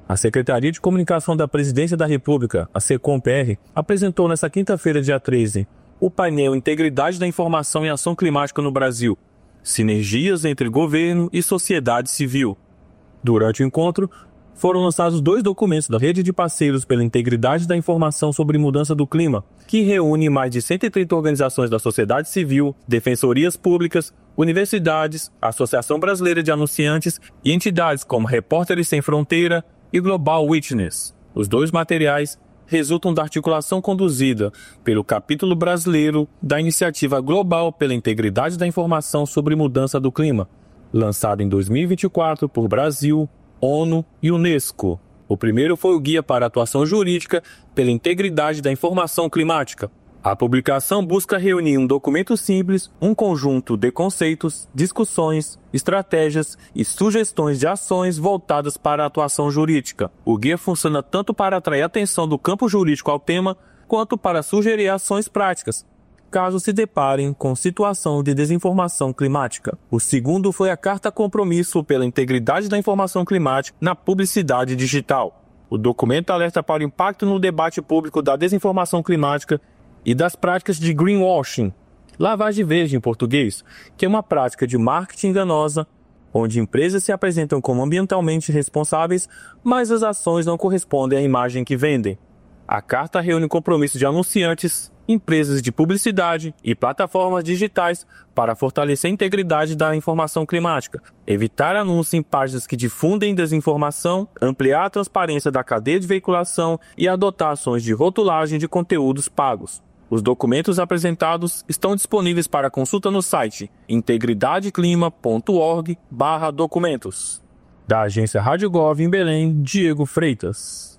A Secretaria de Comunicação da Presidência da República, a SECOM-PR, apresentou nesta quinta-feira, dia 13, o painel Integridade da Informação e Ação Climática no Brasil, Sinergias entre Governo e Sociedade Civil. Durante o encontro, foram lançados 2 documentos da Rede de Parceiros pela Integridade da Informação sobre Mudança do Clima, que reúne mais de 130 organizações da sociedade civil, defensorias públicas, universidades, Associação Brasileira de Anunciantes e entidades como Repórteres Sem Fronteira e Global Witness. Os 2 materiais resultam da articulação conduzida pelo capítulo brasileiro da Iniciativa Global pela Integridade da Informação sobre Mudança do Clima, lançado em 2024 por Brasil, ONU e Unesco. O primeiro foi o Guia para a Atuação Jurídica pela Integridade da Informação Climática. A publicação busca reunir um documento simples, um conjunto de conceitos, discussões, estratégias e sugestões de ações voltadas para a atuação jurídica. O guia funciona tanto para atrair a atenção do campo jurídico ao tema, quanto para sugerir ações práticas, caso se deparem com situação de desinformação climática. O segundo foi a Carta Compromisso pela Integridade da Informação Climática na Publicidade Digital. O documento alerta para o impacto no debate público da desinformação climática e das práticas de greenwashing, lavagem verde em português, que é uma prática de marketing enganosa, onde empresas se apresentam como ambientalmente responsáveis, mas as ações não correspondem à imagem que vendem. A carta reúne o compromisso de anunciantes, empresas de publicidade e plataformas digitais para fortalecer a integridade da informação climática, evitar anúncios em páginas que difundem desinformação, ampliar a transparência da cadeia de veiculação e adotar ações de rotulagem de conteúdos pagos. Os documentos apresentados estão disponíveis para consulta no site integridadeclima.org/documentos. Da agência Rádio Gov em Belém, Diego Freitas.